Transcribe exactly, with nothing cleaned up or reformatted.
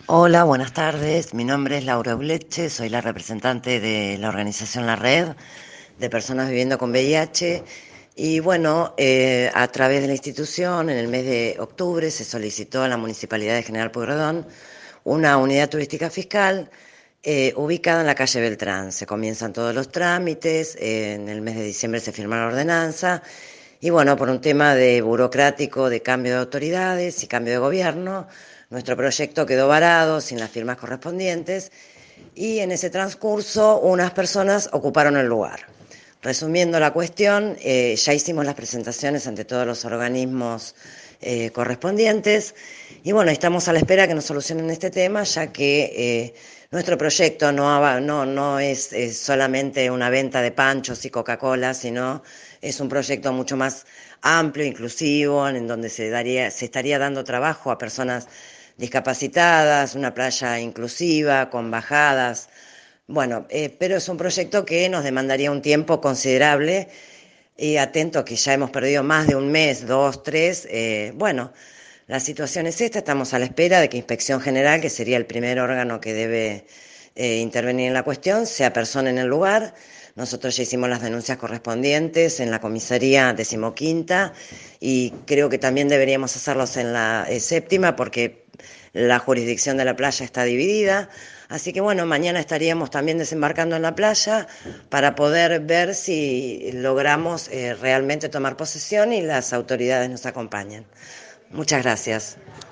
Hola, buenas tardes. Mi nombre es Laura Uleche, soy la representante de la organización La Red de Personas Viviendo con V I H. Y bueno, eh, a través de la institución, en el mes de octubre se solicitó a la Municipalidad de General Pueyrredón una unidad turística fiscal eh, ubicada en la calle Beltrán. Se comienzan todos los trámites, eh, en el mes de diciembre se firma la ordenanza y bueno, por un tema de burocrático, de cambio de autoridades y cambio de gobierno, nuestro proyecto quedó varado sin las firmas correspondientes y en ese transcurso unas personas ocuparon el lugar. Resumiendo la cuestión, eh, ya hicimos las presentaciones ante todos los organismos eh, correspondientes y bueno, estamos a la espera que nos solucionen este tema, ya que eh, nuestro proyecto no, no, no es, es solamente una venta de panchos y Coca-Cola, sino es un proyecto mucho más amplio, inclusivo, en donde se, daría, se estaría dando trabajo a personas discapacitadas, una playa inclusiva, con bajadas. Bueno, eh, pero es un proyecto que nos demandaría un tiempo considerable y atento que ya hemos perdido más de un mes, dos, tres. Eh, bueno, la situación es esta, estamos a la espera de que Inspección General, que sería el primer órgano que debe eh, intervenir en la cuestión, se apersone en el lugar. Nosotros ya hicimos las denuncias correspondientes en la comisaría decimoquinta y creo que también deberíamos hacerlos en la eh, séptima porque la jurisdicción de la playa está dividida. Así que bueno, mañana estaríamos también desembarcando en la playa para poder ver si logramos eh, realmente tomar posesión y las autoridades nos acompañan. Muchas gracias.